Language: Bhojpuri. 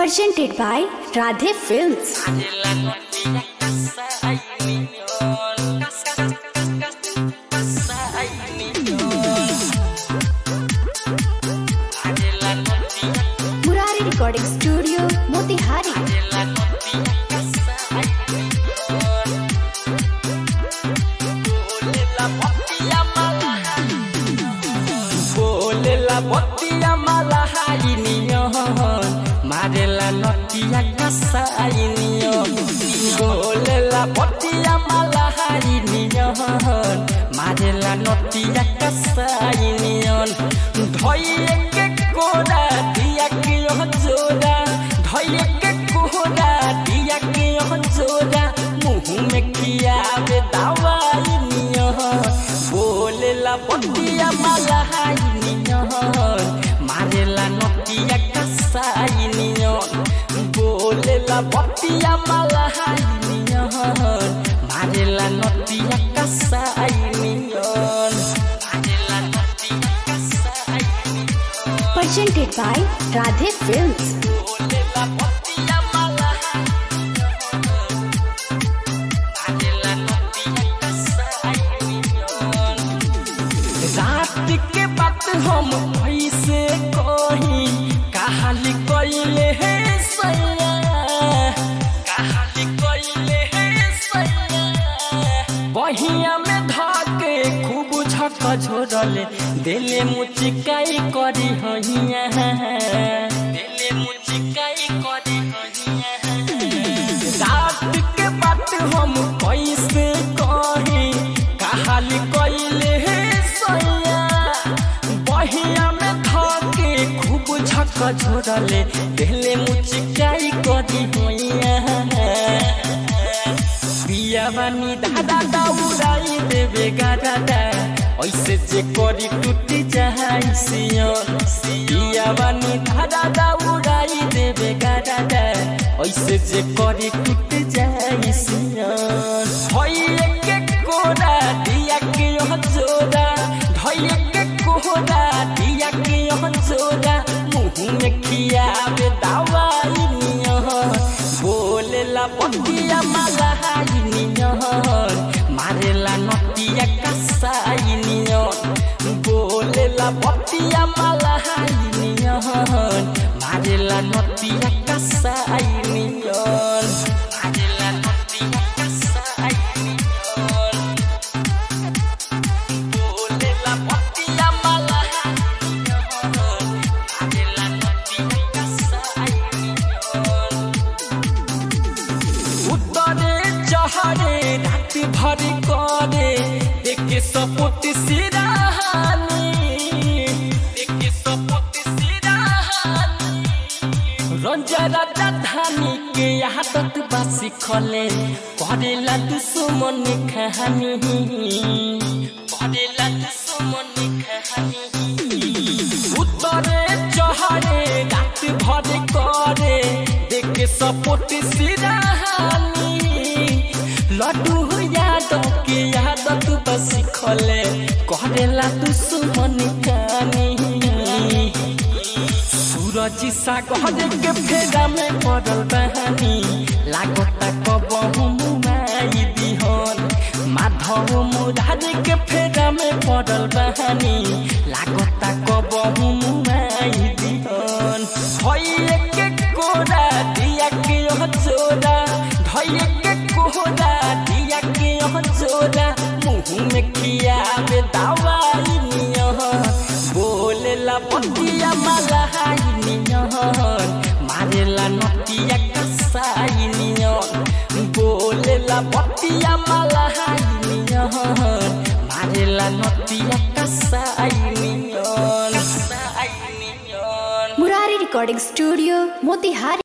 Presented by Radhe Films. Murari Recording Studio, Motihari. Botia malahainiyo marela notia kasainiyo bolela botia malahainiyo marela notia kasainiyo dhoye ke koda dia ke joda dhoye ke koda dia ke joda muh mein kiya be dawainiyo bolela botia malahainiyo marela notia kasainiyo bolela botia malahainiyo marela notia kasainiyo marela notia kasainiyo Presented by Radhe Films. bolela botia malahainiyo marela notia kasainiyo रात के बात हम कैसे कही कहाली कइले है सैया कहाली कइले है सैया बहिया में धाके खूब झक झोरले दिले मुचिकाई करी हइया दिले मुचिकाई करी हइया रात के बात हम कैसे कही कहाली कइले है बहिया में धाके खूब झक झोरले दिले मुचिकाई करी होइया पिया बानी दादा दौड़ाई देवे गादा ऐसे जे करी टूटी जाई सियन पिया बानी दादा दौड़ाई देवे गादा ऐसे जे करी टूटी जाई सियन होइए के कोड़ा दिया के जोड़ा धोइए के कोड़ा दिया के जोड़ा मुँह में किया बे दवाइनियो बोलेला पतिया malahainiyo मारेला नतिया कसाइनियो बोलेला पतिया malahainiyo मारेला नतिया कसाइनियो मारेला नतिया कसाइनियो बोलेला पतिया malahainiyo मारेला नतिया कसाइनियो उतरे चढ़े रात भरी करे देखे सपोती सिराहानी देखे सपोती सिराहानी रंजरा धानी के आदत बासी खले करेला दुश्मन कहानी करेला दुश्मन कहानी उतरे चढ़े रात भरी करे देखे सपोती सिराहानी लड्डू यादव के यादत बस खले करेला दुश्मन कानी सूरज सागर के फेरा में पड़ल बहानी लागता कबहू मुमाई दिहन माधव मुरारी के फेरा में पड़ल बहानी लागता कबहू मुमाई दिहन होइए के कोड़ा दिया के जोड़ा धोइए के कोड़ा दिया के जोड़ा मुँह में किया बे दवाइनियो बोलेला पतिया malahainiyo मारेला नतिया कसाइनियो बोलेला पतिया malahainiyo मारेला नतिया कसाइनियो Murari Recording Studio, Motihari.